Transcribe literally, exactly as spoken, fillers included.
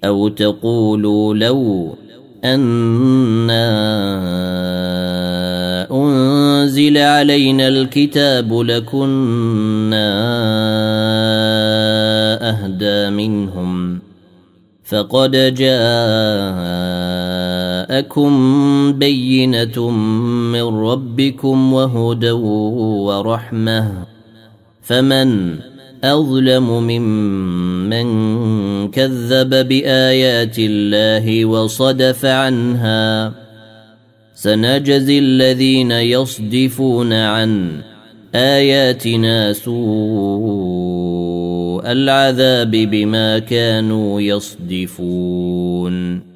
أو تقولوا لو أنا أنزل علينا الكتاب لكنا أهدى منهم فقد جاءكم بينة من ربكم وهدى ورحمة فمن أظلم ممن كذب بآيات الله وصدف عنها سنجزي الذين يصدفون عن آياتنا سوء العذاب بما كانوا يصدفون.